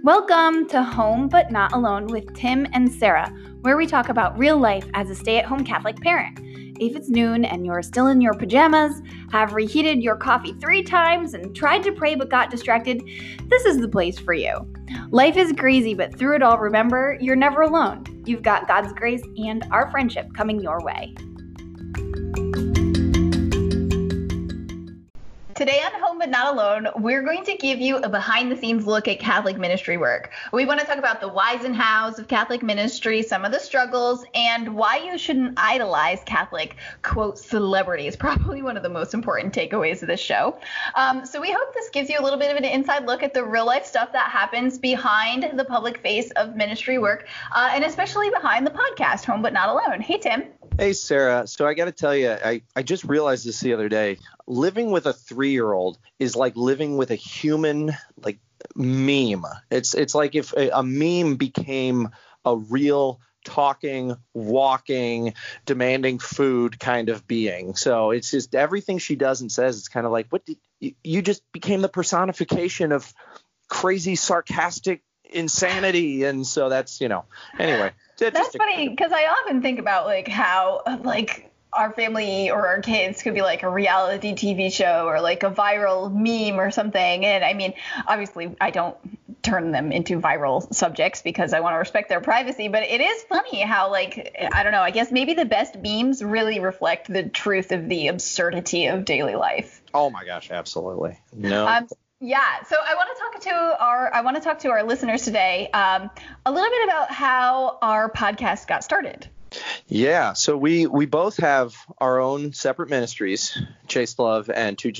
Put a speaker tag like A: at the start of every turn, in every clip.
A: Welcome to Home But Not Alone with Tim and Sarah, where we talk about real life as a stay-at-home Catholic parent. If it's noon and you're still in your pajamas, have reheated your coffee 3 times, and tried to pray but got distracted, this is the place for you. Life is crazy, but through it all, remember, you're never alone. You've got God's grace and our friendship coming your way. Today on Home But Not Alone, we're going to give you a behind-the-scenes look at Catholic ministry work. We want to talk about the whys and hows of Catholic ministry, some of the struggles, and why you shouldn't idolize Catholic, quote, celebrities. Probably one of the most important takeaways of this show. So we hope this gives you a little bit of an inside look at the real-life stuff that happens behind the public face of ministry work, and especially behind the podcast, Home But Not Alone. Hey, Tim.
B: Hey, Sarah. So I got to tell you, I just realized this the other day. Living with a 3-year-old is like living with a human, like, meme. It's like if a meme became a real talking, walking, demanding food kind of being. So it's just everything she does and says. It's kind of like, you just became the personification of crazy, sarcastic insanity. And so that's, anyway.
A: That's funny because I often think about how our family or our kids could be like a reality TV show or like a viral meme or something. And I mean, obviously I don't turn them into viral subjects because I want to respect their privacy. But it is funny how, I don't know, I guess maybe the best memes really reflect the truth of the absurdity of daily life.
B: Oh, my gosh. Absolutely. No.
A: Yeah, so I want to talk to our listeners today a little bit about how our podcast got started.
B: Yeah, so we both have our own separate ministries, Chase Love and True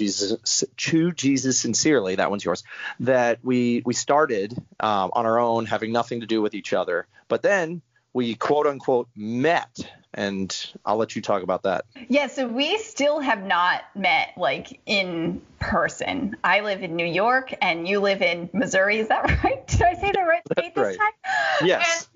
B: Jesus Sincerely. That one's yours. That we started on our own, having nothing to do with each other, but then we quote unquote met. And I'll let you talk about that.
A: Yeah, so we still have not met in person. I live in New York and you live in Missouri. Is that right? Did I say the right state this time?
B: Yes.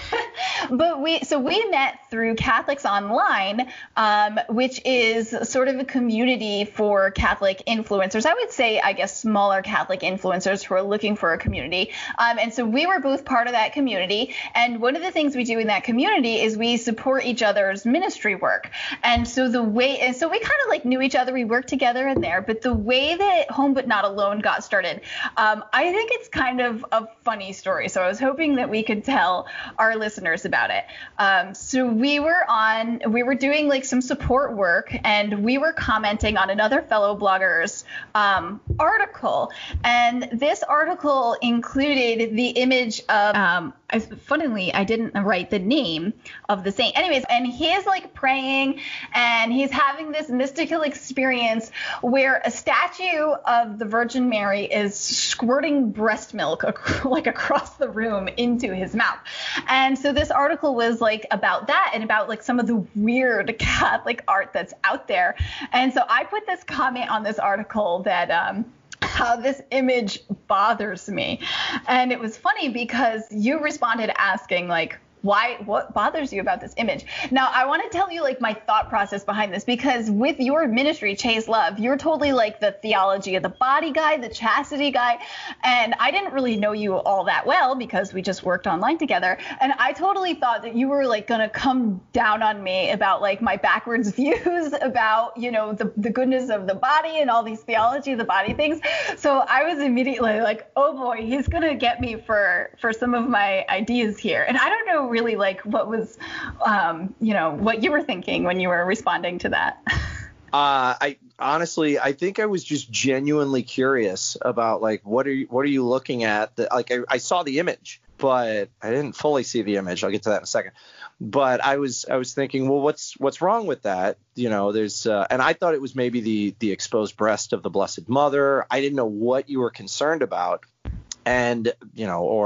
A: But we met through Catholics Online, which is sort of a community for Catholic influencers. I would say, I guess, smaller Catholic influencers who are looking for a community. And so we were both part of that community. And one of the things we do in that community is we support each other's ministry work. And so we kind of knew each other. We worked together in there. But the way that Home But Not Alone got started, I think it's kind of a funny story. So I was hoping that we could tell our listeners about it. So we were doing some support work, and we were commenting on another fellow blogger's article. And this article included the image of, funnily, I didn't write the name of the saint. Anyways, and he is praying, and he's having this mystical experience where a statue of the Virgin Mary is squirting breast milk across the room into his mouth. And so this article was about that and about some of the weird Catholic art that's out there. And so I put this comment on this article that how this image bothers me. And it was funny because you responded asking what bothers you about this image? Now, I want to tell you my thought process behind this, because with your ministry, Chase Love, you're totally the theology of the body guy, the chastity guy. And I didn't really know you all that well because we just worked online together. And I totally thought that you were going to come down on me about my backwards views about, the goodness of the body and all these theology of the body things. So I was immediately oh boy, he's going to get me for some of my ideas here. And I don't know really what was, what you were thinking when you were responding to that.
B: I honestly think I was just genuinely curious about what are you looking at? I saw the image, but I didn't fully see the image. I'll get to that in a second. But I was thinking, well, what's wrong with that? There's and I thought it was maybe the exposed breast of the Blessed Mother. I didn't know what you were concerned about. And,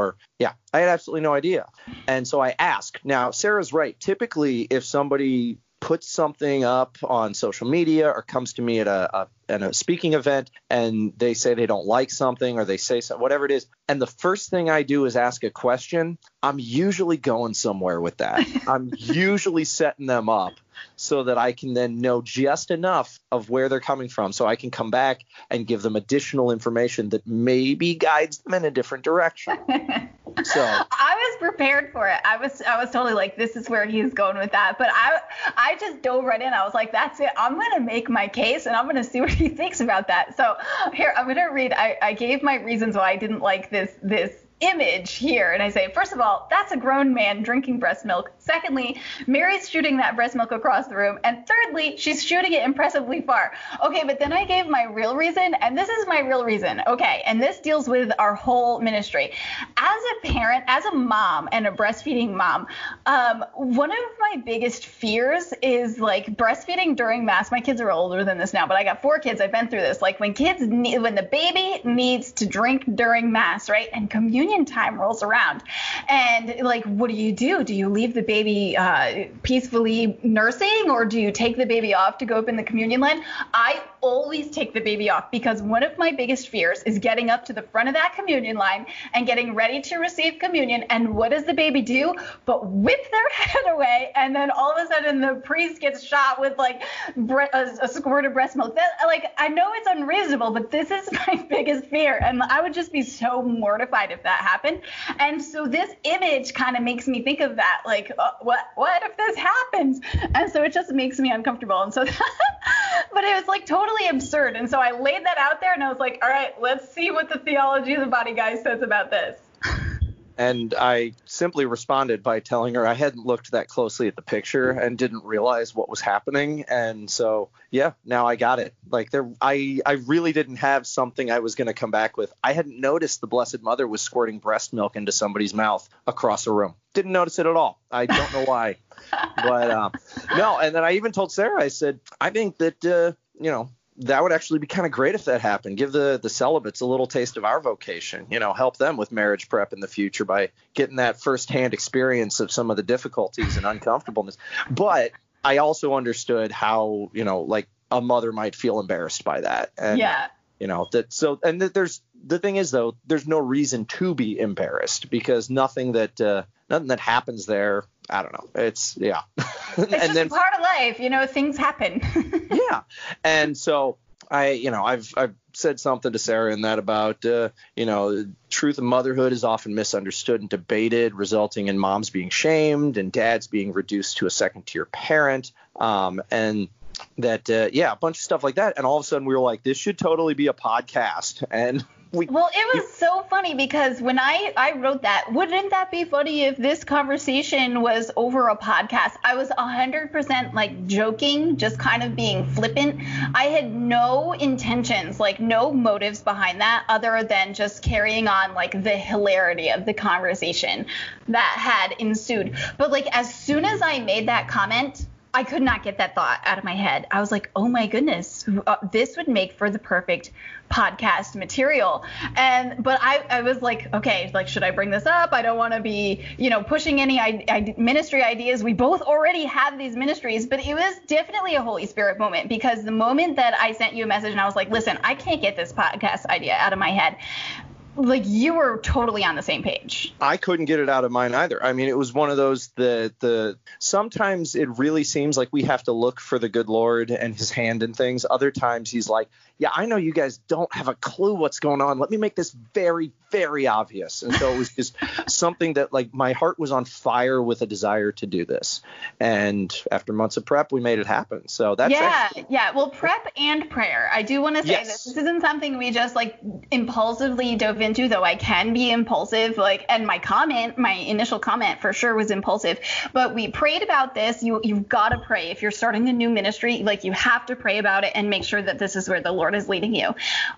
B: I had absolutely no idea. And so I asked. Now, Sarah's right. Typically, if somebody puts something up on social media or comes to me at a speaking event and they say they don't like something or they say something, whatever it is, and the first thing I do is ask a question, I'm usually going somewhere with that. I'm usually setting them up so that I can then know just enough of where they're coming from so I can come back and give them additional information that maybe guides them in a different direction. So
A: I was prepared for it. I was totally like, this is where he's going with that. But I just dove right in. I was like, that's it. I'm going to make my case and I'm going to see what he thinks about that. So here, I'm going to read. I gave my reasons why I didn't like this image here, and I say, first of all, that's a grown man drinking breast milk. Secondly, Mary's shooting that breast milk across the room, and thirdly, she's shooting it impressively far. Okay, but then I gave my real reason, and this is my real reason. Okay, and this deals with our whole ministry. As a parent, as a mom and a breastfeeding mom, one of my biggest fears is like breastfeeding during Mass. My kids are older than this now, but I got 4 kids. I've been through this. Like when the baby needs to drink during Mass, right, and communion time rolls around, and like, what do? Do you leave the baby peacefully nursing, or do you take the baby off to go up in the communion line? I always take the baby off because one of my biggest fears is getting up to the front of that communion line and getting ready to receive communion. And what does the baby do but whip their head away, and then all of a sudden the priest gets shot with like a squirt of breast milk. That, like, I know it's unreasonable, but this is my biggest fear, and I would just be so mortified if that happened. And so this image kind of makes me think of that, like, what if this happens? And so it just makes me uncomfortable. And so but it was like totally absurd. And so I laid that out there and I was like, all right, let's see what the Theology of the Body guy says about this.
B: And I simply responded by telling her I hadn't looked that closely at the picture and didn't realize what was happening. And so, yeah, now I got it. Like I really didn't have something I was going to come back with. I hadn't noticed the Blessed Mother was squirting breast milk into somebody's mouth across a room. Didn't notice it at all. I don't know why. But no. And then I even told Sarah, I said, I think that, that would actually be kind of great if that happened. Give the celibates a little taste of our vocation, help them with marriage prep in the future by getting that firsthand experience of some of the difficulties and uncomfortableness. But I also understood how, like a mother might feel embarrassed by that. And,
A: yeah.
B: There's the thing is, though, there's no reason to be embarrassed because nothing that happens there. I don't know. It's yeah.
A: It's
B: and
A: just
B: then,
A: part of life, things happen.
B: Yeah. And so I've said something to Sarah in that about, truth of motherhood is often misunderstood and debated, resulting in moms being shamed and dads being reduced to a second tier parent. And that, a bunch of stuff like that. And all of a sudden we were like, this should totally be a podcast. And
A: well, it was so funny because when I wrote that, wouldn't that be funny if this conversation was over a podcast? I was 100% like joking, just kind of being flippant. I had no intentions, like no motives behind that other than just carrying on like the hilarity of the conversation that had ensued. But like as soon as I made that comment, I could not get that thought out of my head. I was like, oh my goodness, this would make for the perfect podcast material. But I was like, okay, like, should I bring this up? I don't want to be, pushing any ministry ideas. We both already have these ministries, but it was definitely a Holy Spirit moment because the moment that I sent you a message and I was like, listen, I can't get this podcast idea out of my head. Like you were totally on the same page.
B: I couldn't get it out of mine either. I mean, it was one of those sometimes it really seems like we have to look for the good Lord and his hand in things. Other times he's like, yeah, I know you guys don't have a clue what's going on. Let me make this very, very obvious. And so it was just something that like my heart was on fire with a desire to do this. And after months of prep, we made it happen. So that's
A: Yeah. Well, prep and prayer. I do want to say that this isn't something we just like impulsively dove into, though I can be impulsive. And my initial comment for sure was impulsive. But we prayed about this. You've got to pray. If you're starting a new ministry, like you have to pray about it and make sure that this is where the Lord is leading you.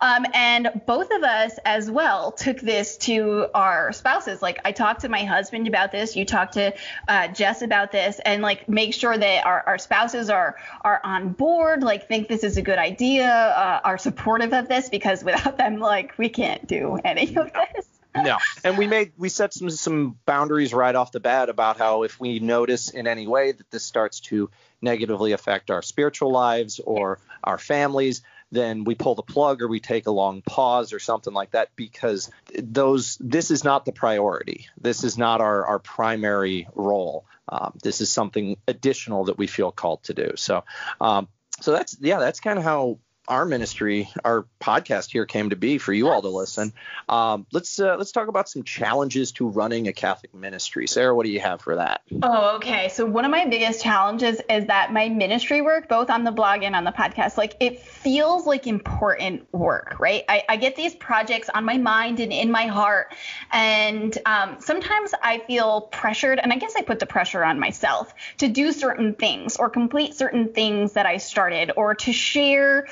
A: And both of us as well took this to our spouses. Like I talked to my husband about this. You talked to Jess about this, and like make sure that our spouses are on board, like think this is a good idea, are supportive of this, because without them, like we can't do any of this.
B: No. And we set some boundaries right off the bat about how if we notice in any way that this starts to negatively affect our spiritual lives or our families, then we pull the plug or we take a long pause or something like that, because this is not the priority. This is not our primary role. This is something additional that we feel called to do. So that's kind of how our ministry, our podcast here came to be for you all to listen. Let's talk about some challenges to running a Catholic ministry. Sarah, what do you have for that?
A: Oh, okay. So one of my biggest challenges is that my ministry work, both on the blog and on the podcast, like it feels like important work, right? I get these projects on my mind and in my heart. And sometimes I feel pressured, and I guess I put the pressure on myself to do certain things or complete certain things that I started, or to share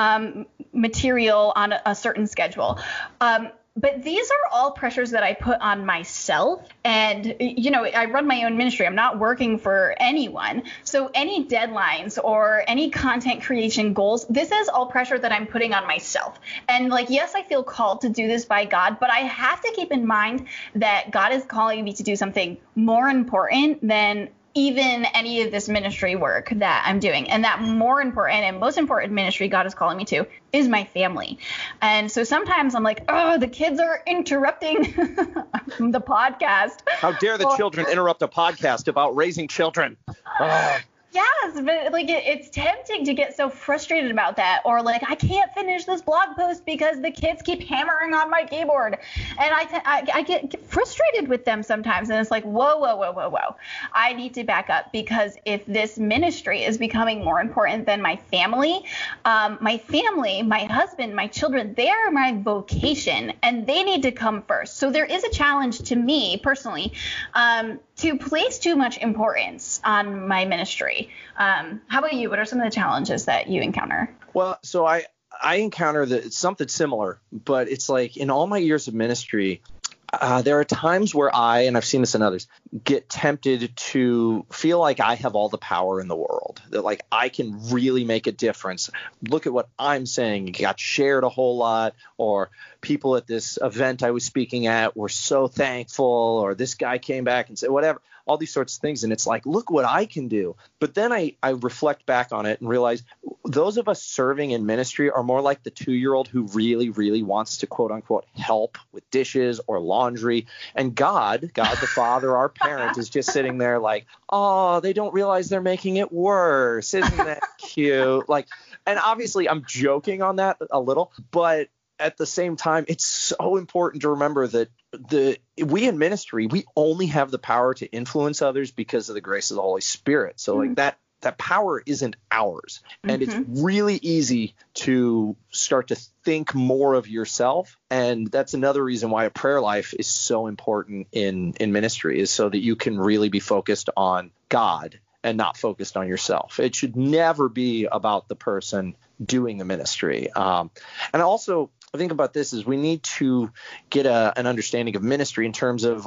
A: material on a certain schedule. But these are all pressures that I put on myself. And, I run my own ministry. I'm not working for anyone. So any deadlines or any content creation goals, this is all pressure that I'm putting on myself. And yes, I feel called to do this by God, but I have to keep in mind that God is calling me to do something more important than even any of this ministry work that I'm doing. And that more important and most important ministry God is calling me to is my family. And so sometimes I'm like, oh, the kids are interrupting the podcast.
B: How dare the children interrupt a podcast about raising children? Oh.
A: Yes, but it's tempting to get so frustrated about that, or I can't finish this blog post because the kids keep hammering on my keyboard, and I get frustrated with them sometimes, and it's like, whoa, I need to back up, because if this ministry is becoming more important than my family, my husband, my children, they are my vocation, and they need to come first. So there is a challenge to me personally to place too much importance on my ministry. How about you? What are some of the challenges that you encounter?
B: Well, so I encounter something similar, but it's like in all my years of ministry, there are times where and I've seen this in others, get tempted to feel like I have all the power in the world, that I can really make a difference. Look at what I'm saying. It got shared a whole lot, or people at this event I was speaking at were so thankful, or this guy came back and said whatever, all these sorts of things. And it's like, look what I can do. But then I reflect back on it and realize those of us serving in ministry are more like the 2-year-old who really, really wants to, quote unquote, help with dishes or laundry. And God the Father, our parent, is just sitting there like, oh, they don't realize they're making it worse. Isn't that cute? And obviously I'm joking on that a little, but at the same time, it's so important to remember that we in ministry, we only have the power to influence others because of the grace of the Holy Spirit. So that power isn't ours. And it's really easy to start to think more of yourself. And that's another reason why a prayer life is so important in ministry, is so that you can really be focused on God and not focused on yourself. It should never be about the person doing the ministry. And also, I think about this is we need to get an understanding of ministry in terms of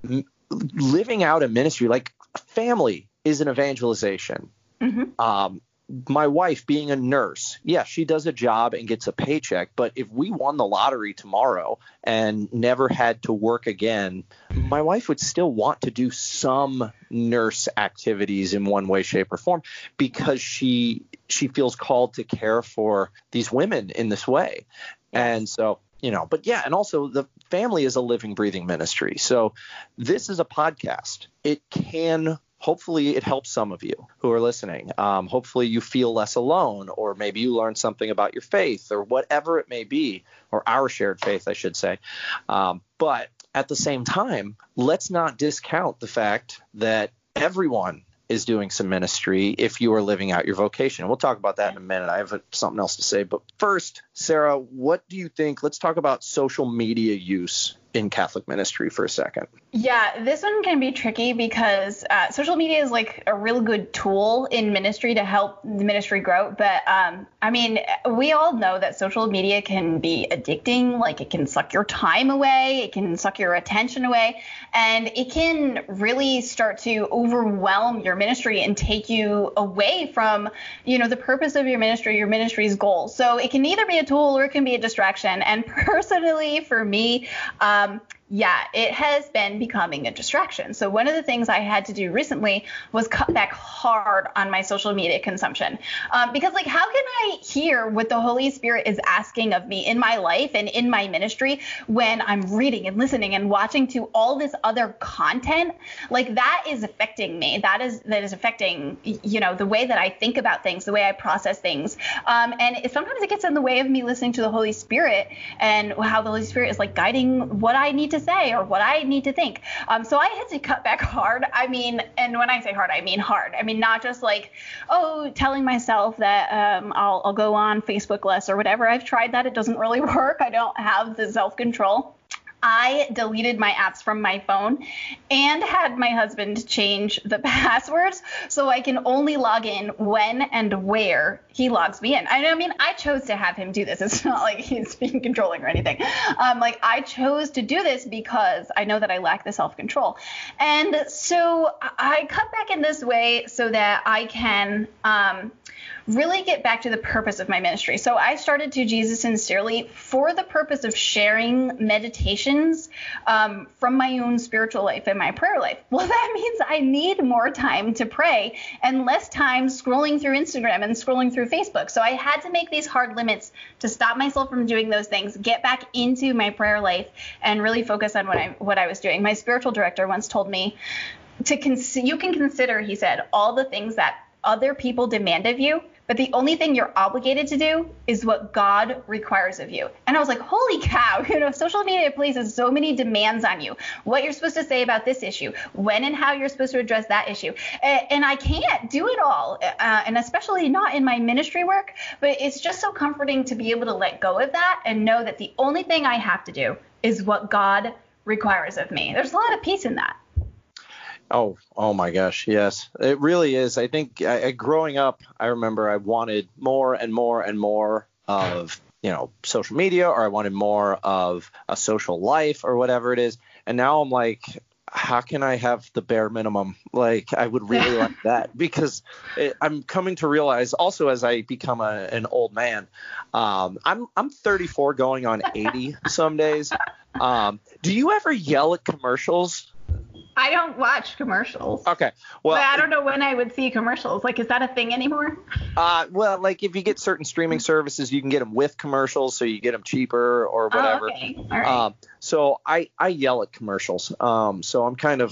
B: living out a ministry. A family is an evangelization. Mm-hmm. My wife being a nurse, she does a job and gets a paycheck. But if we won the lottery tomorrow and never had to work again, my wife would still want to do some nurse activities in one way, shape, or form, because she feels called to care for these women in this way. And so, and also the family is a living, breathing ministry. So this is a podcast. Hopefully it helps some of you who are listening. Hopefully you feel less alone, or maybe you learn something about your faith, or whatever it may be, or our shared faith, I should say. But at the same time, let's not discount the fact that everyone is doing some ministry if you are living out your vocation. We'll talk about that in a minute. I have something else to say. But first, Sarah, what do you think? Let's talk about social media use in Catholic ministry for a second.
A: Yeah, this one can be tricky because social media is a real good tool in ministry to help the ministry grow. But we all know that social media can be addicting. It can suck your time away. It can suck your attention away. And it can really start to overwhelm your ministry and take you away from, the purpose of your ministry's goals. So it can either be a tool or it can be a distraction. And personally, for me, Yeah, it has been becoming a distraction. So one of the things I had to do recently was cut back hard on my social media consumption. Because like, how can I hear what the Holy Spirit is asking of me in my life and in my ministry when I'm reading and listening and watching to all this other content? Like, that is affecting me. That is affecting, the way that I think about things, the way I process things. And sometimes it gets in the way of me listening to the Holy Spirit and how the Holy Spirit is like guiding what I need to say or what I need to think. So I had to cut back hard. I mean, and when I say hard, I mean hard. I mean, not just like, telling myself that I'll go on Facebook less or whatever. I've tried that. It doesn't really work. I don't have the self-control. I deleted my apps from my phone and had my husband change the passwords so I can only log in when and where he logs me in. I mean, I chose to have him do this. It's not like he's being controlling or anything. I chose to do this because I know that I lack the self-control. And so I cut back in this way so that I can really get back to the purpose of my ministry. So I started to Jesus Sincerely for the purpose of sharing meditations from my own spiritual life and my prayer life. Well, that means I need more time to pray and less time scrolling through Instagram and scrolling through Facebook. So I had to make these hard limits to stop myself from doing those things, get back into my prayer life, and really focus on what I was doing. My spiritual director once told me you can consider, he said, all the things that other people demand of you, but the only thing you're obligated to do is what God requires of you. And I was like, holy cow, social media places so many demands on you. What you're supposed to say about this issue, when and how you're supposed to address that issue. And I can't do it all, and especially not in my ministry work, but it's just so comforting to be able to let go of that and know that the only thing I have to do is what God requires of me. There's a lot of peace in that.
B: Oh my gosh. Yes, it really is. I think growing up, I remember I wanted more and more and more of, social media, or I wanted more of a social life or whatever it is. And now I'm like, how can I have the bare minimum? Like, I would really like that, because I'm coming to realize also as I become an old man, I'm 34 going on 80 some days. Do you ever yell at commercials?
A: I don't watch commercials.
B: Okay. Well,
A: but I don't know when I would see commercials. Like, is that a thing anymore?
B: Well, like if you get certain streaming services, you can get them with commercials, so you get them cheaper or whatever.
A: Oh, okay. All right.
B: So I yell at commercials. So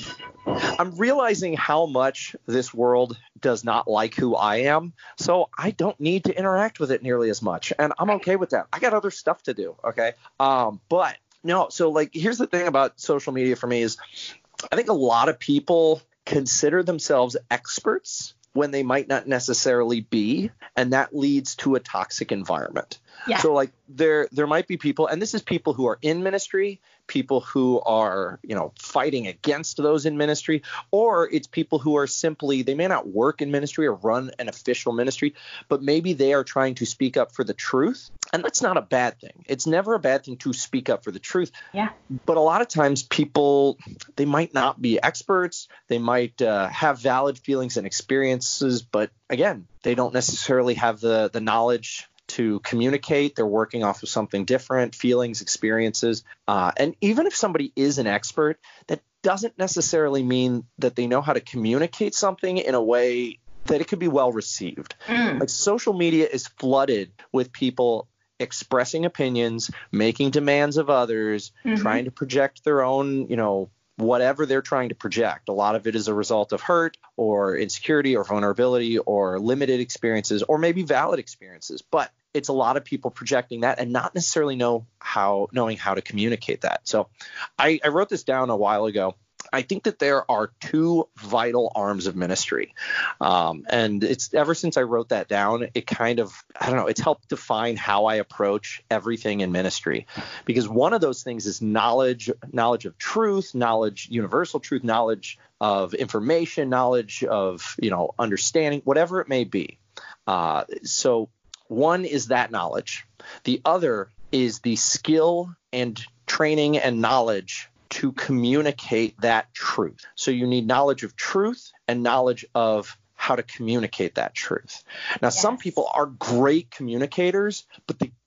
B: I'm realizing how much this world does not like who I am. So I don't need to interact with it nearly as much. And I'm okay with that. I got other stuff to do. Okay. But no, so like, here's the thing about social media for me is, I think a lot of people consider themselves experts when they might not necessarily be, and that leads to a toxic environment. Yeah. So like there might be people, and this is people who are in ministry, people who are, fighting against those in ministry, or it's people who are simply, they may not work in ministry or run an official ministry, but maybe they are trying to speak up for the truth. And that's not a bad thing. It's never a bad thing to speak up for the truth. Yeah. But a lot of times people, they might not be experts. They might have valid feelings and experiences, but again, they don't necessarily have the knowledge to communicate. They're working off of something different, feelings, experiences. And even if somebody is an expert, that doesn't necessarily mean that they know how to communicate something in a way that it could be well received. Like, social media is flooded with people expressing opinions, making demands of others, trying to project their own, whatever they're trying to project. A lot of it is a result of hurt or insecurity or vulnerability or limited experiences or maybe valid experiences. But it's a lot of people projecting that and not necessarily knowing how to communicate that. So I wrote this down a while ago. I think that there are two vital arms of ministry. And it's ever since I wrote that down, it kind of, it's helped define how I approach everything in ministry. Because one of those things is knowledge of truth, knowledge, universal truth, knowledge of information, knowledge of, understanding, whatever it may be. So one is that knowledge. The other is the skill and training and knowledge to communicate that truth. So you need knowledge of truth and knowledge of how to communicate that truth. Now, some people are great communicators, but they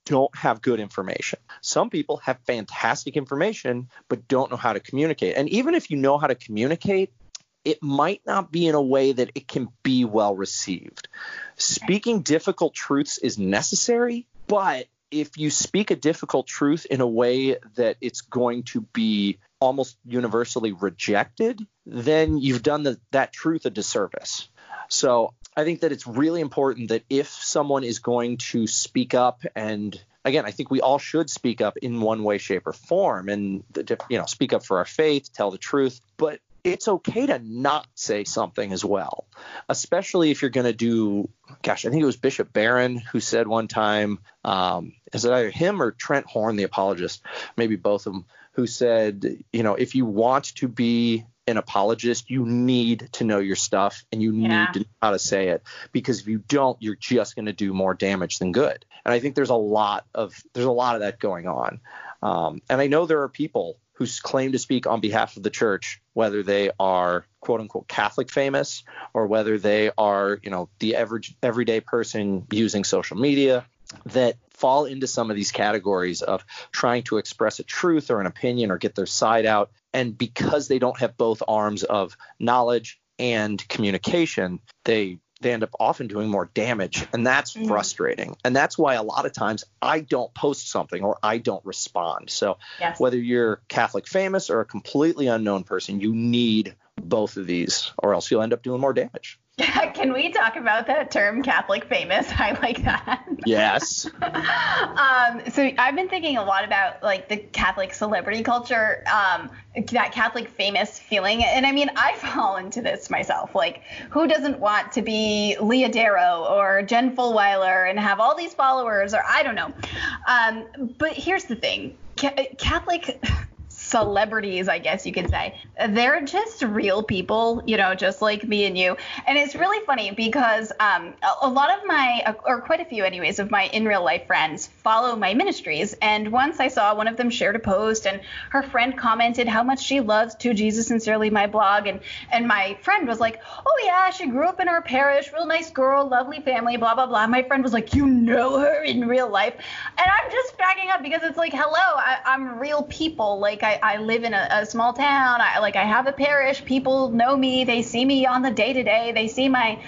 B: don't have good information. Some people have fantastic information, but don't know how to communicate. And even if you know how to communicate, it might not be in a way that it can be well received. Speaking difficult truths is necessary, but if you speak a difficult truth in a way that it's going to be almost universally rejected, then you've done that truth a disservice. So I think that it's really important that if someone is going to speak up, and again, I think we all should speak up in one way, shape, or form, and speak up for our faith, tell the truth, but it's okay to not say something as well, especially if you're going to do, I think it was Bishop Barron who said one time, is it either him or Trent Horn, the apologist, maybe both of them, who said, if you want to be an apologist, you need to know your stuff and you need to know how to say it, because if you don't, you're just going to do more damage than good. And I think there's a lot of that going on. And I know there are people who claim to speak on behalf of the church, whether they are quote unquote Catholic famous or whether they are, the everyday person using social media, that fall into some of these categories of trying to express a truth or an opinion or get their side out. And because they don't have both arms of knowledge and communication, they end up often doing more damage. And that's frustrating. And that's why a lot of times I don't post something or I don't respond. So whether you're Catholic famous or a completely unknown person, you need both of these or else you'll end up doing more damage.
A: Can we talk about that term, Catholic famous? I like that.
B: Yes.
A: So I've been thinking a lot about like the Catholic celebrity culture, that Catholic famous feeling. And I mean, I fall into this myself. Like, who doesn't want to be Leah Darrow or Jen Fulwiler and have all these followers, or I don't know. But here's the thing. Catholic celebrities, I guess you could say, they're just real people, just like me and you. And it's really funny because a lot of my, or quite a few anyways, of my in real life friends follow my ministries. And once I saw one of them shared a post and her friend commented how much she loves To Jesus Sincerely, my blog. And my friend was like, oh yeah, she grew up in our parish, real nice girl, lovely family, blah, blah, blah. My friend was like, you know her in real life. And I'm just backing up because it's like, hello, I'm real people. Like I live in a small town. I have a parish. People know me. They see me on the day-to-day. They see my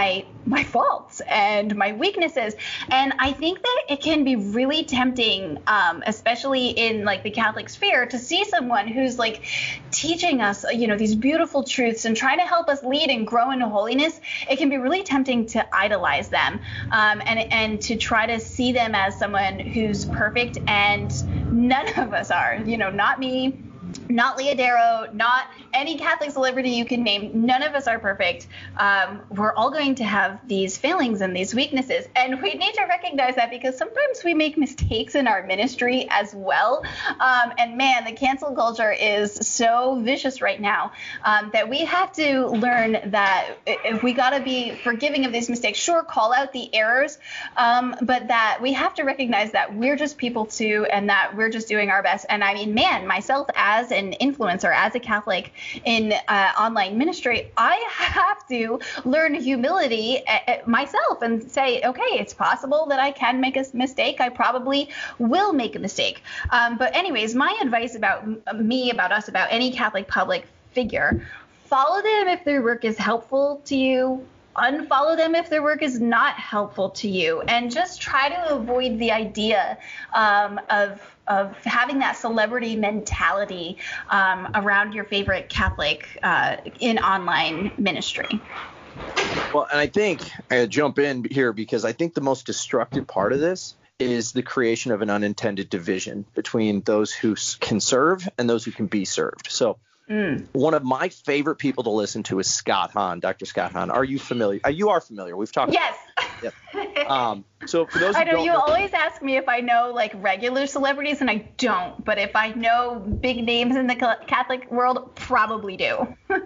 A: faults and my weaknesses. And I think that it can be really tempting, especially in like the Catholic sphere, to see someone who's like teaching us, these beautiful truths and trying to help us lead and grow into holiness. It can be really tempting to idolize them, and to try to see them as someone who's perfect, and none of us are, not me, not Leah Darrow, not any Catholic celebrity you can name. None of us are perfect. We're all going to have these failings and these weaknesses. And we need to recognize that because sometimes we make mistakes in our ministry as well. And man, the cancel culture is so vicious right now, that we have to learn that if we got to be forgiving of these mistakes, sure, call out the errors, but that we have to recognize that we're just people too, and that we're just doing our best. And I mean, man, myself as an influencer, as a Catholic in online ministry, I have to learn humility myself and say, okay, it's possible that I can make a mistake. I probably will make a mistake. But anyways, my advice about us, about any Catholic public figure, follow them if their work is helpful to you. Unfollow them if their work is not helpful to you, and just try to avoid the idea of having that celebrity mentality around your favorite Catholic in online ministry.
B: Well, and I think I gotta jump in here because I think the most destructive part of this is the creation of an unintended division between those who can serve and those who can be served. So one of my favorite people to listen to is Scott Hahn, Dr. Scott Hahn. Are you familiar? You are familiar. We've talked.
A: Yes.
B: Yep. So for those who
A: I know
B: don't
A: you always ask me if I know like regular celebrities, and I don't. But if I know big names in the Catholic world, probably do.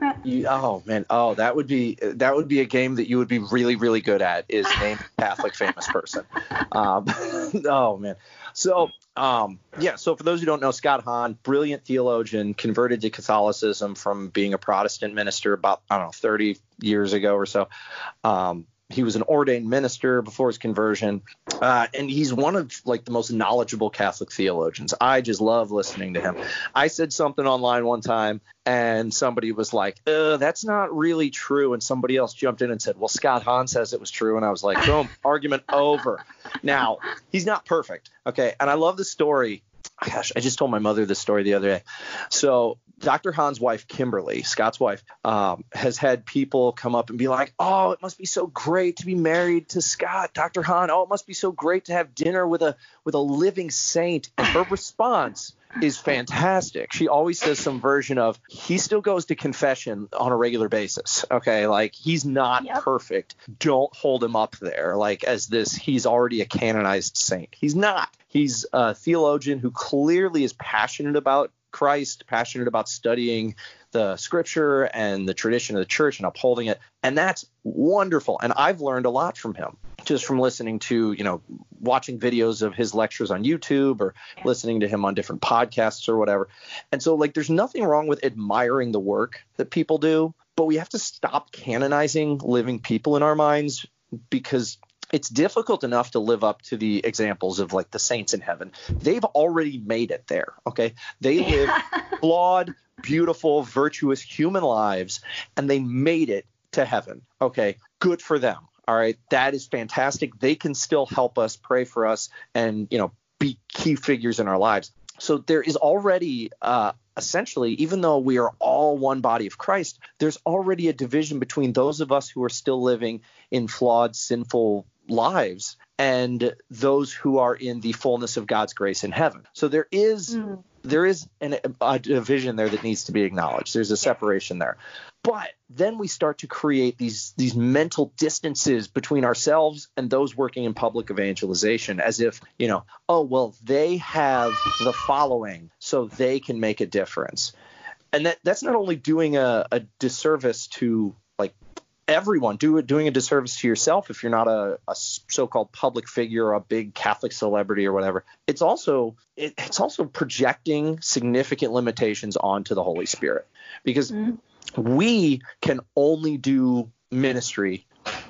A: That would be a game that you would be really, really good at, is name a Catholic famous person. Oh man. So so for those who don't know, Scott Hahn, brilliant theologian, converted to Catholicism from being a Protestant minister about 30 years ago or so.
B: He was an ordained minister before his conversion, and he's one of like the most knowledgeable Catholic theologians. I just love listening to him. I said something online one time, and somebody was like, that's not really true. And somebody else jumped in and said, well, Scott Hahn says it was true. And I was like, boom, argument over. Now, he's not perfect. Okay. And I love the story. Gosh, I just told my mother this story the other day. So Dr. Hahn's wife, Kimberly, Scott's wife, has had people come up and be like, oh, it must be so great to be married to Scott, Dr. Hahn. Oh, it must be so great to have dinner with a living saint. And her response is fantastic. She always says some version of, he still goes to confession on a regular basis. Okay, like he's not perfect. Don't hold him up there like as this, he's already a canonized saint. He's not. He's a theologian who clearly is passionate about Christ, passionate about studying the scripture and the tradition of the church and upholding it. And that's wonderful. And I've learned a lot from him just from listening to, watching videos of his lectures on YouTube or listening to him on different podcasts or whatever. And so like, there's nothing wrong with admiring the work that people do, but we have to stop canonizing living people in our minds, because it's difficult enough to live up to the examples of like the saints in heaven. They've already made it there. Okay. They live flawed, beautiful, virtuous human lives, and they made it to heaven. Okay. Good for them. All right. That is fantastic. They can still help us, pray for us, and, be key figures in our lives. So there is already essentially, even though we are all one body of Christ, there's already a division between those of us who are still living in flawed, sinful lives and those who are in the fullness of God's grace in heaven. So there is a division there that needs to be acknowledged. There's a separation there. But then we start to create these mental distances between ourselves and those working in public evangelization, as if, they have the following, so they can make a difference. And that's not only doing a disservice to like everyone, doing a disservice to yourself if you're not a so-called public figure or a big Catholic celebrity or whatever. It's also projecting significant limitations onto the Holy Spirit, because we can only do ministry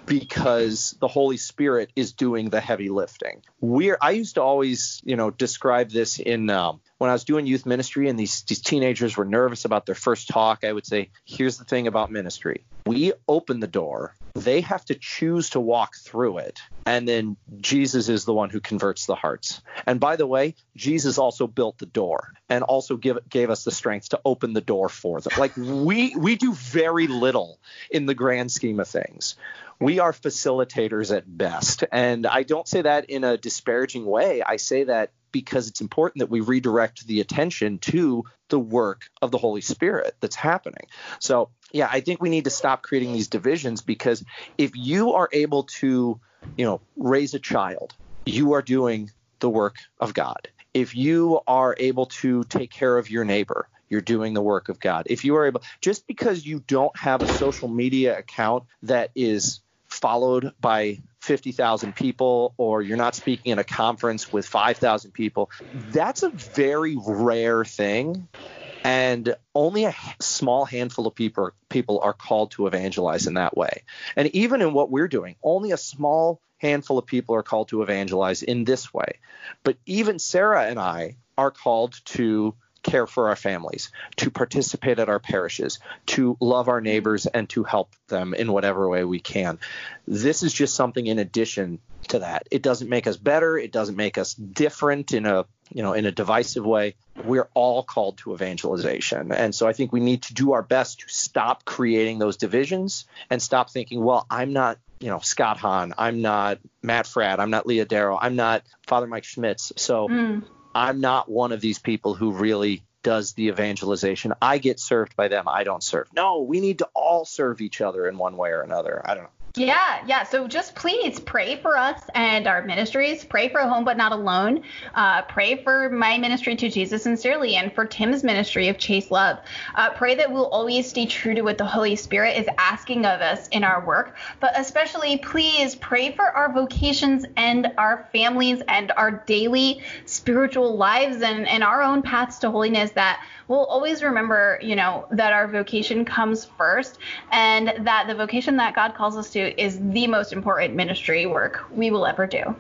B: because the Holy Spirit is doing the heavy lifting. I used to always, describe this in when I was doing youth ministry and these teenagers were nervous about their first talk. I would say, here's the thing about ministry. We open the door. They have to choose to walk through it. And then Jesus is the one who converts the hearts. And by the way, Jesus also built the door and also gave us the strength to open the door for them. Like we do very little in the grand scheme of things. We are facilitators at best. And I don't say that in a disparaging way. I say that because it's important that we redirect the attention to the work of the Holy Spirit that's happening. So, yeah, I think we need to stop creating these divisions, because if you are able to, raise a child, you are doing the work of God. If you are able to take care of your neighbor, you're doing the work of God. If you are able, just because you don't have a social media account that is followed by 50,000 people, or you're not speaking at a conference with 5,000 people, that's a very rare thing. And only a small handful of people are called to evangelize in that way. And even in what we're doing, only a small handful of people are called to evangelize in this way. But even Sarah and I are called to care for our families, to participate at our parishes, to love our neighbors, and to help them in whatever way we can. This is just something in addition to that. It doesn't make us better. It doesn't make us different in a divisive way. We're all called to evangelization. And so I think we need to do our best to stop creating those divisions and stop thinking, well, I'm not, Scott Hahn, I'm not Matt Fradd, I'm not Leah Darrow, I'm not Father Mike Schmitz. So I'm not one of these people who really does the evangelization. I get served by them. I don't serve. No, we need to all serve each other in one way or another. I don't know.
C: Yeah. So just please pray for us and our ministries. Pray for Home But Not Alone. Pray for my ministry To Jesus Sincerely and for Tim's ministry of Chase Love. Pray that we'll always stay true to what the Holy Spirit is asking of us in our work. But especially, please pray for our vocations and our families and our daily spiritual lives and our own paths to holiness, that we'll always remember, that our vocation comes first, and that the vocation that God calls us to Institute is the most important ministry work we will ever do.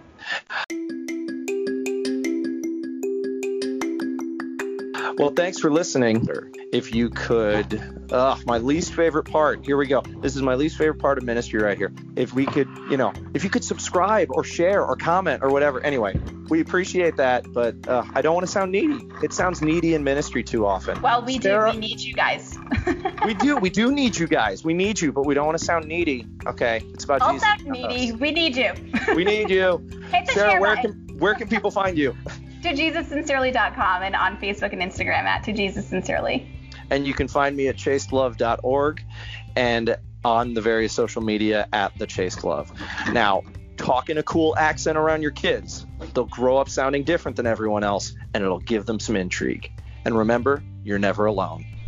B: Well, thanks for listening. If you could, my least favorite part. Here we go. This is my least favorite part of ministry right here. If we could, if you could subscribe or share or comment or whatever. Anyway, we appreciate that, but I don't want to sound needy. It sounds needy in ministry too often.
C: Well, we do. We need you guys.
B: We do need you guys. We need you, but we don't want to sound needy. Okay, it's about
C: Don't
B: Jesus.
C: sound needy. We need you.
B: We need you.
C: Hit the
B: Sarah,
C: share
B: where
C: button.
B: where can people find you?
C: ToJesusSincerely.com and on Facebook and Instagram at ToJesusSincerely.
B: And you can find me at chasedlove.org and on the various social media at the Chaste Love. Now, talk in a cool accent around your kids. They'll grow up sounding different than everyone else, and it'll give them some intrigue. And remember, you're never alone.